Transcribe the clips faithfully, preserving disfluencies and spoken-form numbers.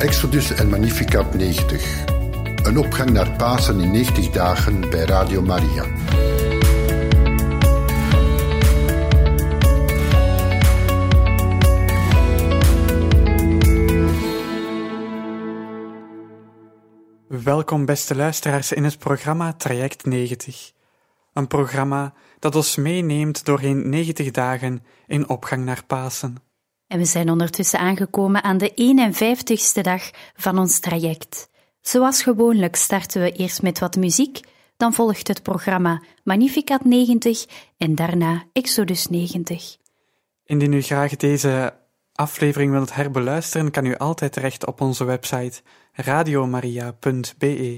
Exodus en Magnificat negentig. Een opgang naar Pasen in negentig dagen bij Radio Maria. Welkom beste luisteraars in het programma Traject negentig. Een programma dat ons meeneemt doorheen negentig dagen in opgang naar Pasen. En we zijn ondertussen aangekomen aan de eenenvijftigste dag van ons traject. Zoals gewoonlijk starten we eerst met wat muziek, dan volgt het programma Magnificat negentig en daarna Exodus negentig. Indien u graag deze aflevering wilt herbeluisteren, kan u altijd terecht op onze website radiomaria punt b e.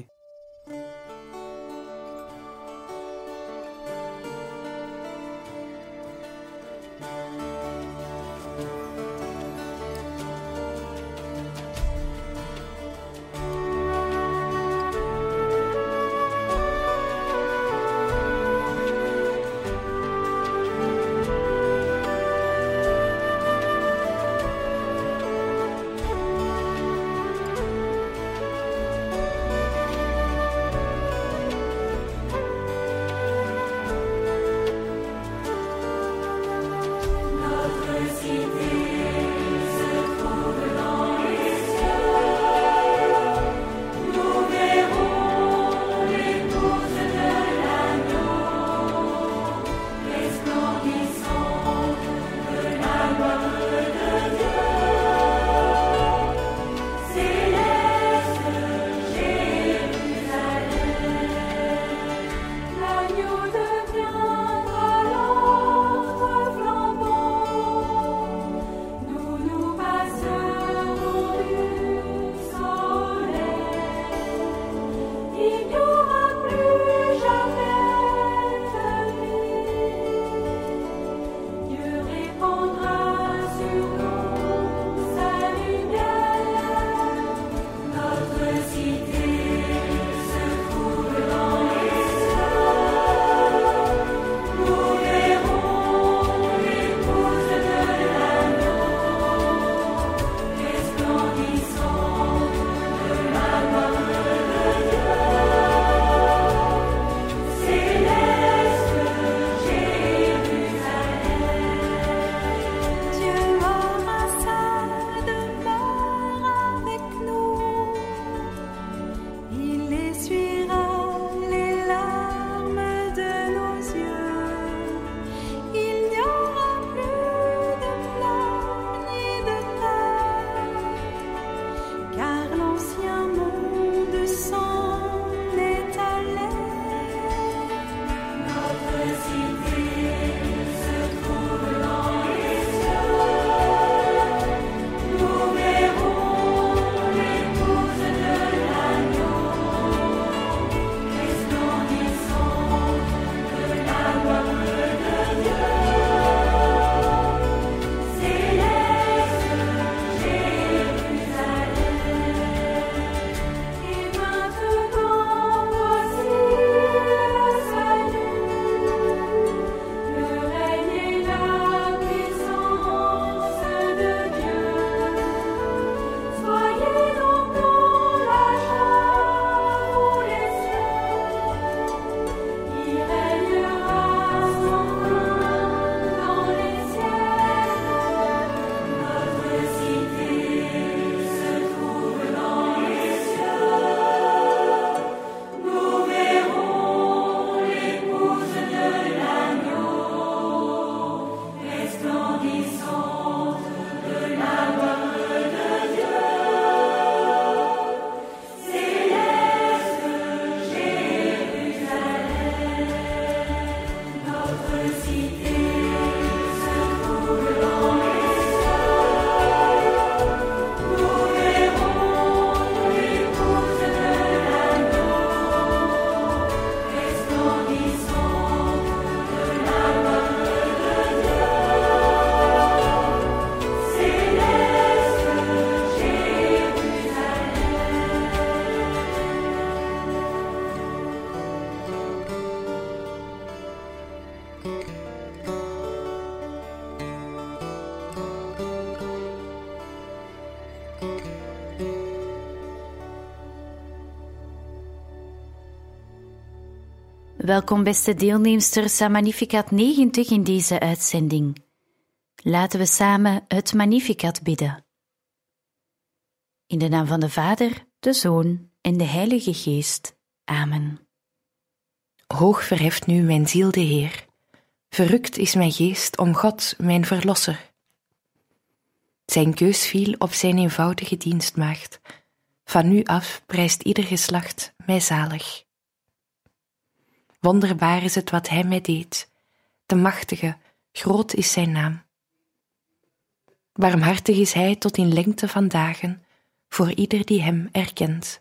Welkom beste deelnemsters aan Magnificat negentig in deze uitzending. Laten we samen het Magnificat bidden. In de naam van de Vader, de Zoon en de Heilige Geest. Amen. Hoog verheft nu mijn ziel de Heer. Verrukt is mijn geest om God, mijn Verlosser. Zijn keus viel op zijn eenvoudige dienstmaagd. Van nu af prijst ieder geslacht mij zalig. Wonderbaar is het wat hij mij deed. De machtige, groot is zijn naam. Barmhartig is hij tot in lengte van dagen, voor ieder die hem erkent.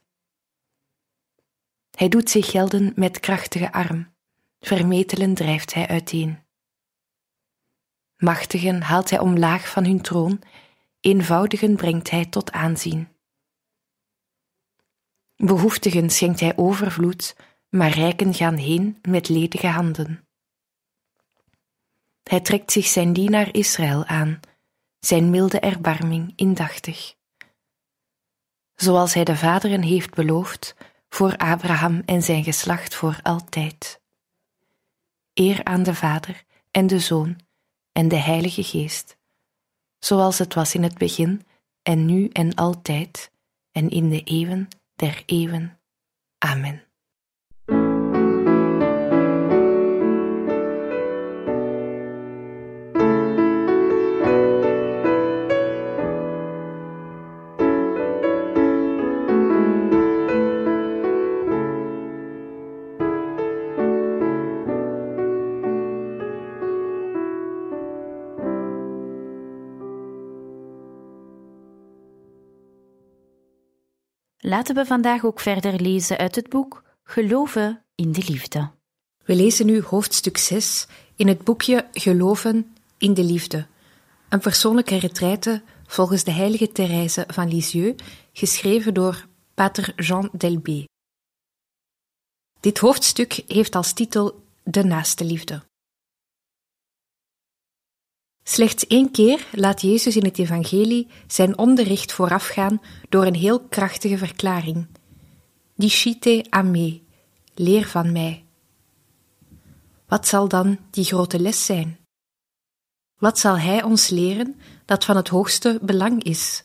Hij doet zich gelden met krachtige arm, vermetelen drijft hij uiteen. Machtigen haalt hij omlaag van hun troon, eenvoudigen brengt hij tot aanzien. Behoeftigen schenkt hij overvloed, maar rijken gaan heen met ledige handen. Hij trekt zich zijn dienaar Israël aan, zijn milde erbarming indachtig. Zoals hij de vaderen heeft beloofd, voor Abraham en zijn geslacht voor altijd. Eer aan de Vader en de Zoon en de Heilige Geest, zoals het was in het begin en nu en altijd en in de eeuwen der eeuwen. Amen. Laten we vandaag ook verder lezen uit het boek Geloven in de Liefde. We lezen nu hoofdstuk zes in het boekje Geloven in de Liefde, een persoonlijke retraite volgens de heilige Therese van Lisieux, geschreven door pater Jean Delbé. Dit hoofdstuk heeft als titel De naaste liefde. Slechts één keer laat Jezus in het evangelie zijn onderricht voorafgaan door een heel krachtige verklaring. Discite a me, leer van mij. Wat zal dan die grote les zijn? Wat zal hij ons leren dat van het hoogste belang is?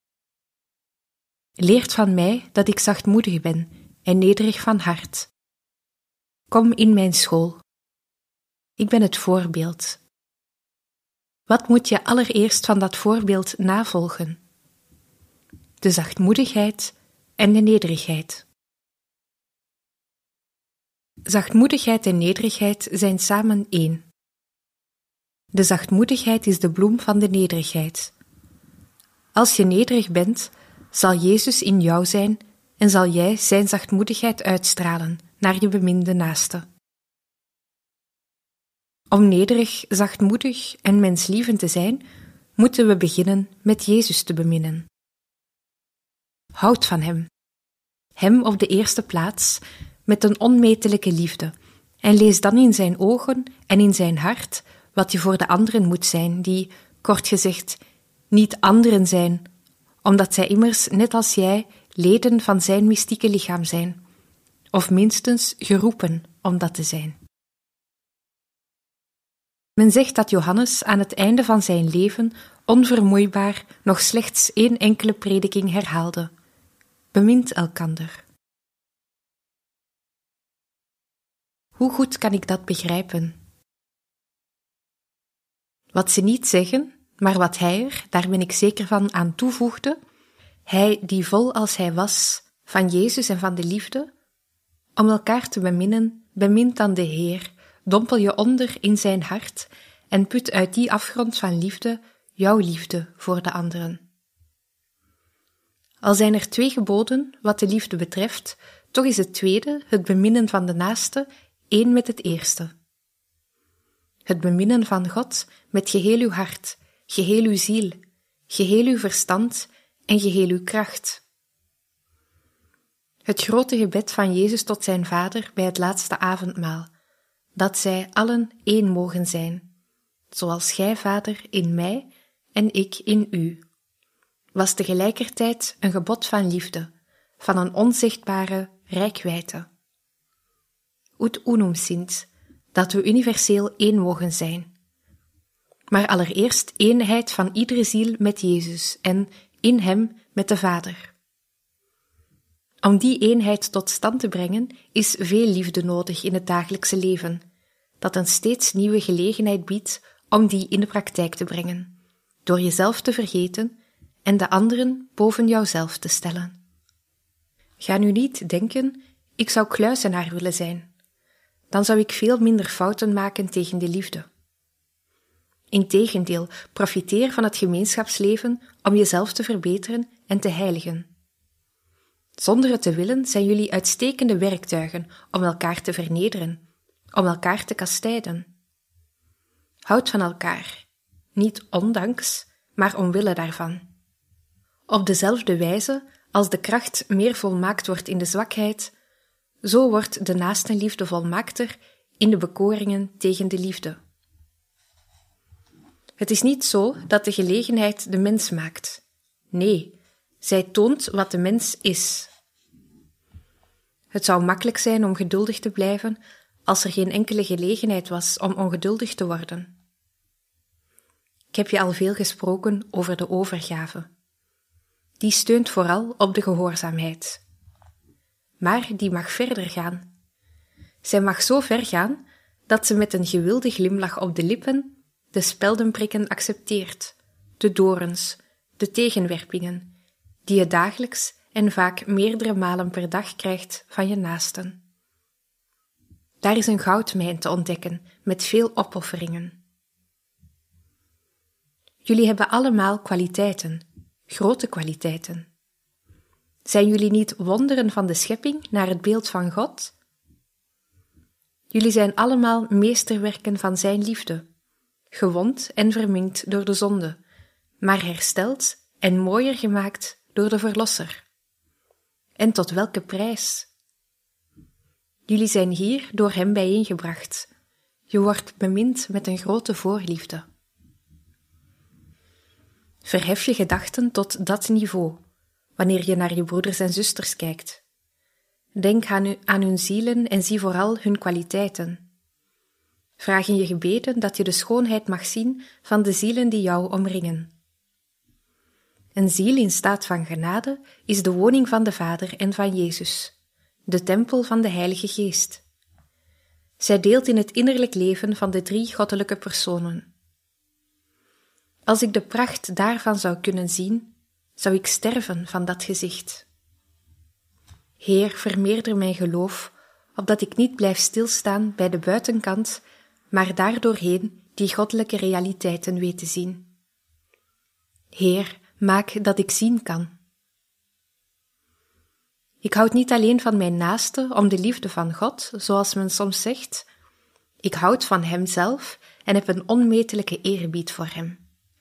Leert van mij dat ik zachtmoedig ben en nederig van hart. Kom in mijn school. Ik ben het voorbeeld. Wat moet je allereerst van dat voorbeeld navolgen? De zachtmoedigheid en de nederigheid. Zachtmoedigheid en nederigheid zijn samen één. De zachtmoedigheid is de bloem van de nederigheid. Als je nederig bent, zal Jezus in jou zijn en zal jij zijn zachtmoedigheid uitstralen naar je beminde naaste. Om nederig, zachtmoedig en menslievend te zijn, moeten we beginnen met Jezus te beminnen. Houd van Hem. Hem op de eerste plaats, met een onmetelijke liefde, en lees dan in zijn ogen en in zijn hart wat je voor de anderen moet zijn, die, kort gezegd, niet anderen zijn, omdat zij immers, net als jij, leden van zijn mystieke lichaam zijn, of minstens geroepen om dat te zijn. Men zegt dat Johannes aan het einde van zijn leven onvermoeibaar nog slechts één enkele prediking herhaalde: bemint elkander. Hoe goed kan ik dat begrijpen? Wat ze niet zeggen, maar wat hij er, daar ben ik zeker van, aan toevoegde, hij die vol als hij was van Jezus en van de liefde, om elkaar te beminnen, bemint dan de Heer, dompel je onder in zijn hart en put uit die afgrond van liefde jouw liefde voor de anderen. Al zijn er twee geboden wat de liefde betreft, toch is het tweede, het beminnen van de naaste, één met het eerste. Het beminnen van God met geheel uw hart, geheel uw ziel, geheel uw verstand en geheel uw kracht. Het grote gebed van Jezus tot zijn Vader bij het laatste avondmaal, dat zij allen één mogen zijn, zoals gij, Vader, in mij en ik in u, was tegelijkertijd een gebod van liefde, van een onzichtbare reikwijdte. ut unum sint, dat we universeel één mogen zijn. Maar allereerst eenheid van iedere ziel met Jezus en in hem met de Vader. Om die eenheid tot stand te brengen is veel liefde nodig in het dagelijkse leven, dat een steeds nieuwe gelegenheid biedt om die in de praktijk te brengen, door jezelf te vergeten en de anderen boven jouzelf te stellen. Ga nu niet denken, ik zou kluizenaar willen zijn. Dan zou ik veel minder fouten maken tegen de liefde. Integendeel, profiteer van het gemeenschapsleven om jezelf te verbeteren en te heiligen. Zonder het te willen zijn jullie uitstekende werktuigen om elkaar te vernederen, om elkaar te kastijden. Houd van elkaar, niet ondanks, maar omwille daarvan. Op dezelfde wijze als de kracht meer volmaakt wordt in de zwakheid, zo wordt de naastenliefde volmaakter in de bekoringen tegen de liefde. Het is niet zo dat de gelegenheid de mens maakt. Nee, zij toont wat de mens is. Het zou makkelijk zijn om geduldig te blijven als er geen enkele gelegenheid was om ongeduldig te worden. Ik heb je al veel gesproken over de overgave. Die steunt vooral op de gehoorzaamheid. Maar die mag verder gaan. Zij mag zo ver gaan dat ze met een gewilde glimlach op de lippen de speldenprikken accepteert, de dorens, de tegenwerpingen, die je dagelijks en vaak meerdere malen per dag krijgt van je naasten. Daar is een goudmijn te ontdekken met veel opofferingen. Jullie hebben allemaal kwaliteiten, grote kwaliteiten. Zijn jullie niet wonderen van de schepping naar het beeld van God? Jullie zijn allemaal meesterwerken van zijn liefde, gewond en verminkt door de zonde, maar hersteld en mooier gemaakt door de Verlosser. En tot welke prijs? Jullie zijn hier door hem bijeengebracht. Je wordt bemind met een grote voorliefde. Verhef je gedachten tot dat niveau, wanneer je naar je broeders en zusters kijkt. Denk aan, aan hun zielen en zie vooral hun kwaliteiten. Vraag in je gebeden dat je de schoonheid mag zien van de zielen die jou omringen. Een ziel in staat van genade is de woning van de Vader en van Jezus, de tempel van de Heilige Geest. Zij deelt in het innerlijk leven van de drie goddelijke personen. Als ik de pracht daarvan zou kunnen zien, zou ik sterven van dat gezicht. Heer, vermeerder mijn geloof, opdat ik niet blijf stilstaan bij de buitenkant, maar daardoorheen die goddelijke realiteiten weet te zien. Heer, maak dat ik zien kan. Ik houd niet alleen van mijn naaste om de liefde van God, zoals men soms zegt. Ik houd van hem zelf en heb een onmetelijke eerbied voor hem.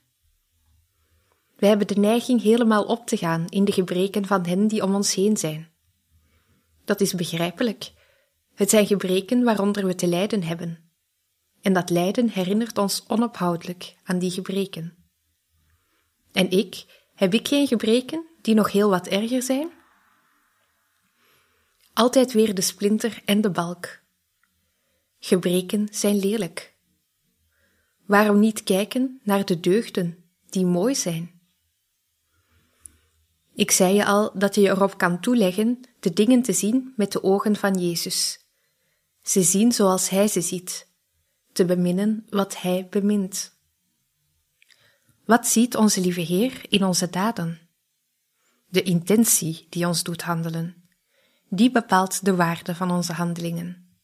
Wij hebben de neiging helemaal op te gaan in de gebreken van hen die om ons heen zijn. Dat is begrijpelijk. Het zijn gebreken waaronder we te lijden hebben. En dat lijden herinnert ons onophoudelijk aan die gebreken. En ik, heb ik geen gebreken die nog heel wat erger zijn? Altijd weer de splinter en de balk. Gebreken zijn lelijk. Waarom niet kijken naar de deugden die mooi zijn? Ik zei je al dat je je erop kan toeleggen de dingen te zien met de ogen van Jezus. Ze zien zoals Hij ze ziet, te beminnen wat Hij bemint. Wat ziet onze lieve Heer in onze daden? De intentie die ons doet handelen, die bepaalt de waarde van onze handelingen.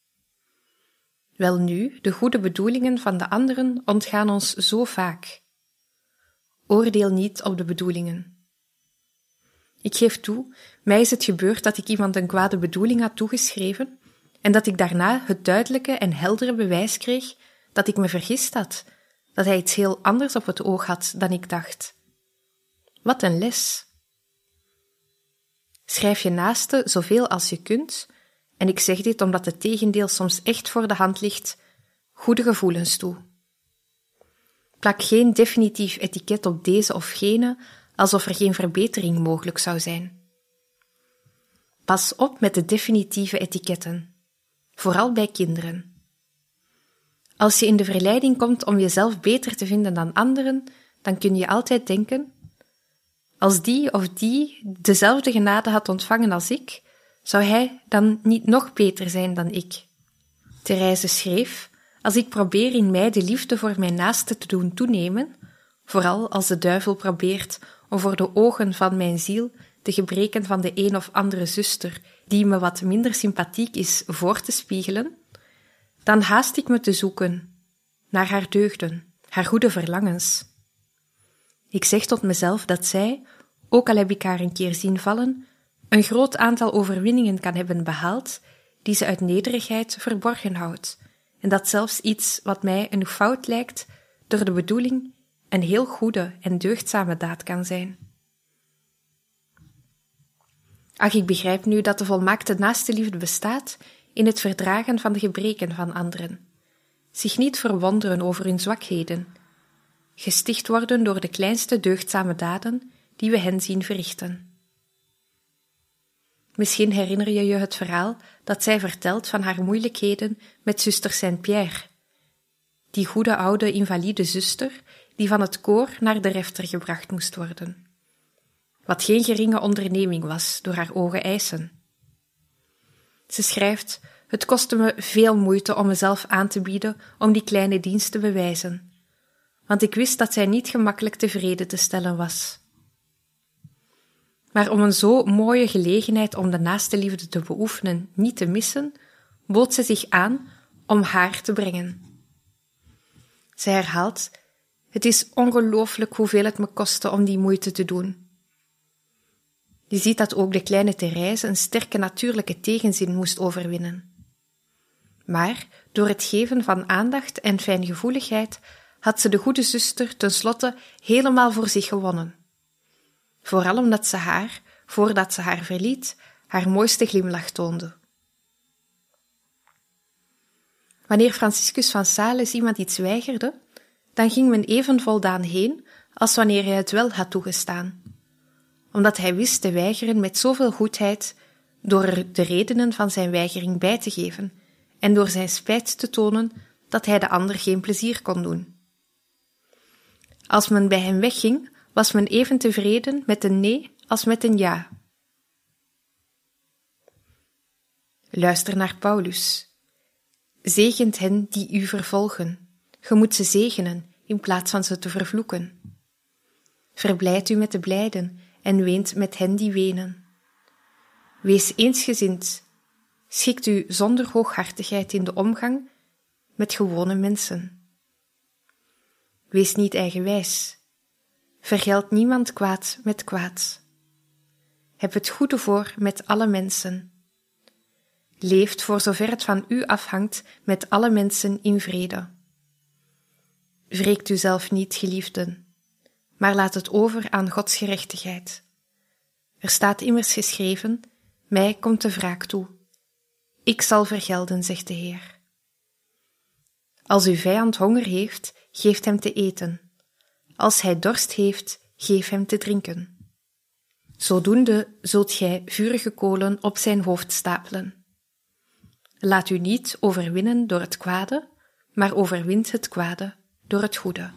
Welnu, de goede bedoelingen van de anderen ontgaan ons zo vaak. Oordeel niet op de bedoelingen. Ik geef toe, mij is het gebeurd dat ik iemand een kwade bedoeling had toegeschreven en dat ik daarna het duidelijke en heldere bewijs kreeg dat ik me vergist had, dat hij iets heel anders op het oog had dan ik dacht. Wat een les! Schrijf je naaste zoveel als je kunt, en ik zeg dit omdat het tegendeel soms echt voor de hand ligt, goede gevoelens toe. Plak geen definitief etiket op deze of gene, alsof er geen verbetering mogelijk zou zijn. Pas op met de definitieve etiketten. vooral bij kinderen. Als je in de verleiding komt om jezelf beter te vinden dan anderen, dan kun je altijd denken: als die of die dezelfde genade had ontvangen als ik, zou hij dan niet nog beter zijn dan ik? Therese schreef: als ik probeer in mij de liefde voor mijn naaste te doen toenemen, vooral als de duivel probeert om voor de ogen van mijn ziel de gebreken van de een of andere zuster, die me wat minder sympathiek is, voor te spiegelen, dan haast ik me te zoeken naar haar deugden, haar goede verlangens. Ik zeg tot mezelf dat zij, ook al heb ik haar een keer zien vallen, een groot aantal overwinningen kan hebben behaald die ze uit nederigheid verborgen houdt, en dat zelfs iets wat mij een fout lijkt, door de bedoeling een heel goede en deugdzame daad kan zijn. Ach, ik begrijp nu dat de volmaakte naastenliefde bestaat in het verdragen van de gebreken van anderen, zich niet verwonderen over hun zwakheden, gesticht worden door de kleinste deugdzame daden die we hen zien verrichten. Misschien herinner je je het verhaal dat zij vertelt van haar moeilijkheden met zuster Saint-Pierre, die goede oude invalide zuster die van het koor naar de refter gebracht moest worden, wat geen geringe onderneming was door haar ogen eisen. Ze schrijft: het kostte me veel moeite om mezelf aan te bieden om die kleine dienst te bewijzen, want ik wist dat zij niet gemakkelijk tevreden te stellen was. Maar om een zo mooie gelegenheid om de naastenliefde te beoefenen niet te missen, bood zij zich aan om haar te brengen. Zij herhaalt: het is ongelooflijk hoeveel het me kostte om die moeite te doen. Je ziet dat ook de kleine Therese een sterke natuurlijke tegenzin moest overwinnen. Maar door het geven van aandacht en fijngevoeligheid had ze de goede zuster tenslotte helemaal voor zich gewonnen. Vooral omdat ze haar, voordat ze haar verliet, haar mooiste glimlach toonde. Wanneer Franciscus van Sales iemand iets weigerde, dan ging men even voldaan heen als wanneer hij het wel had toegestaan, omdat hij wist te weigeren met zoveel goedheid, door er de redenen van zijn weigering bij te geven en door zijn spijt te tonen dat hij de ander geen plezier kon doen. Als men bij hem wegging, was men even tevreden met een nee als met een ja. Luister naar Paulus. Zegent hen die u vervolgen. Ge moet ze zegenen in plaats van ze te vervloeken. Verblijd u met de blijden en weent met hen die wenen. Wees eensgezind. Schikt u zonder hooghartigheid in de omgang met gewone mensen. Wees niet eigenwijs. Vergeld niemand kwaad met kwaad. Heb het goede voor met alle mensen. Leeft, voor zover het van u afhangt, met alle mensen in vrede. Wreekt u zelf niet, geliefden, maar laat het over aan Gods gerechtigheid. Er staat immers geschreven: mij komt de wraak toe. Ik zal vergelden, zegt de Heer. Als uw vijand honger heeft, geef hem te eten. Als hij dorst heeft, geef hem te drinken. Zodoende zult gij vurige kolen op zijn hoofd stapelen. Laat u niet overwinnen door het kwade, maar overwint het kwade door het goede.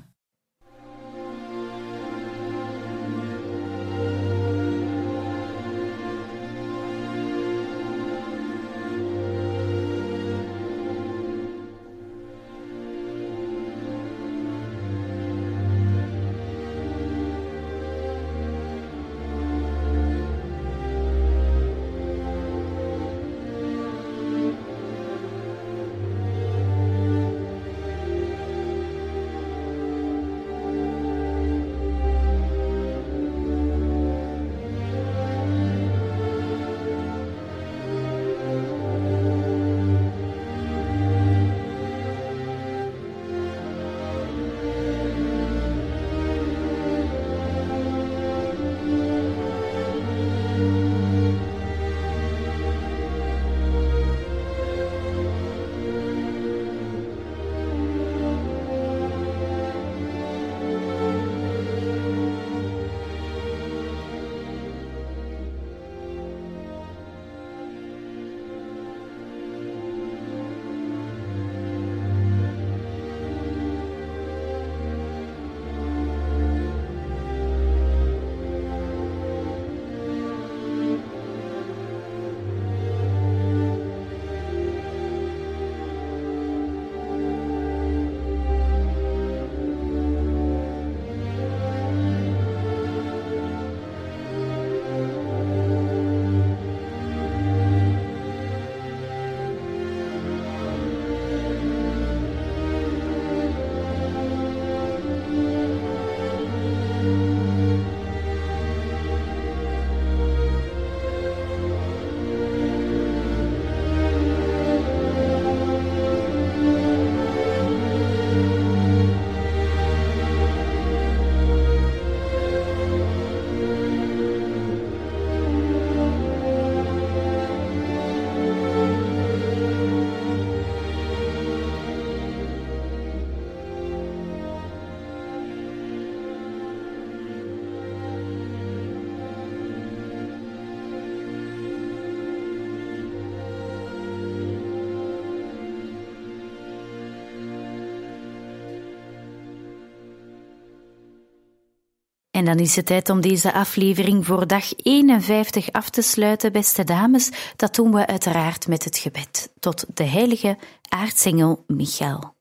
En dan is het tijd om deze aflevering voor dag eenenvijftig af te sluiten, beste dames. Dat doen we uiteraard met het gebed tot de heilige aartsengel Michael.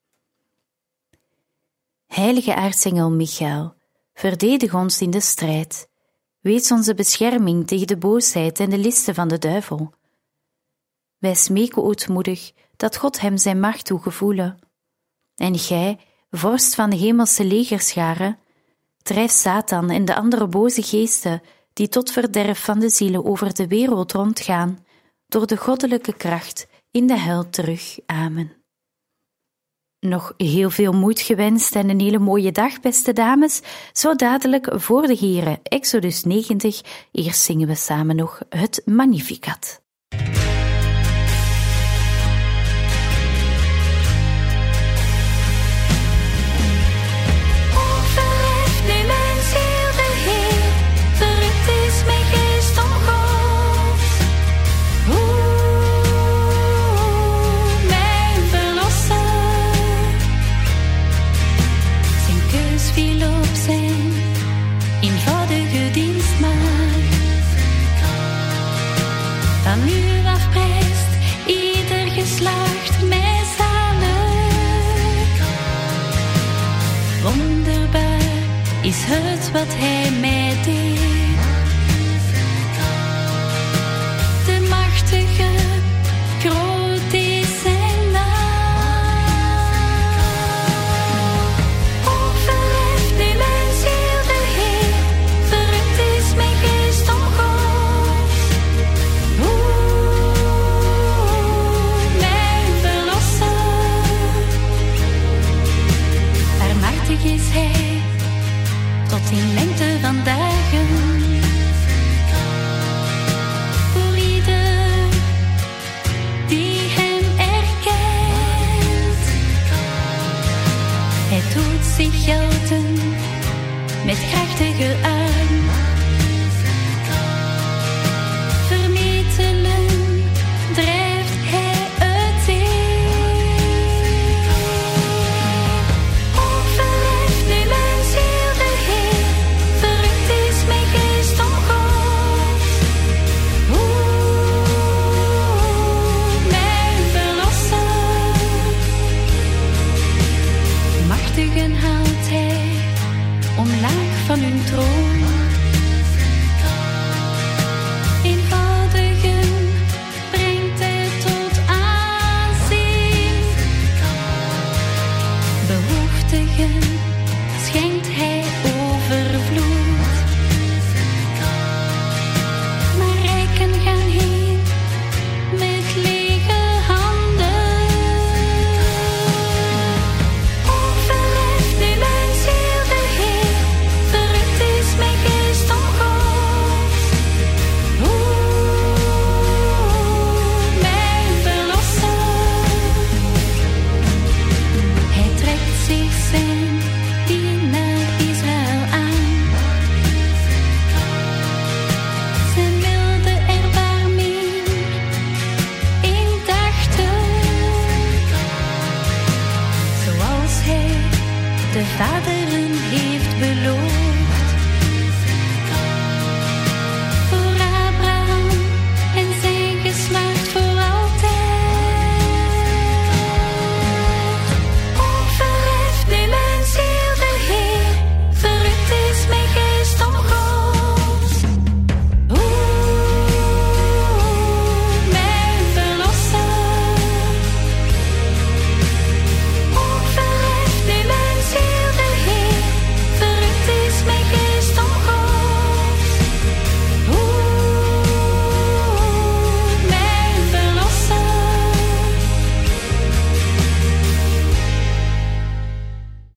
Heilige aartsengel Michael, verdedig ons in de strijd. Wees onze bescherming tegen de boosheid en de listen van de duivel. Wij smeken ootmoedig dat God hem zijn macht toegevoelen. En gij, vorst van de hemelse legerscharen, drijf Satan en de andere boze geesten die tot verderf van de zielen over de wereld rondgaan, door de goddelijke kracht in de hel terug. Amen. Nog heel veel moed gewenst en een hele mooie dag, beste dames. Zo dadelijk voor de Here, Exodus negentig. Eerst zingen we samen nog het Magnificat. Van nu af prijst ieder geslacht mij zalig. Wonderbaar is het wat hij mij deed. De machtige, groot is zijn naam. O, verheft nu mijn ziel de Heer, verrukt is mijn geest om God. Is hij tot in lengte van dagen voor ieder die hem erkent. Hij doet zich gelden met krachtige arm. Vermetelen drijft hij uiteen. Haalt hij omlaag van hun troon.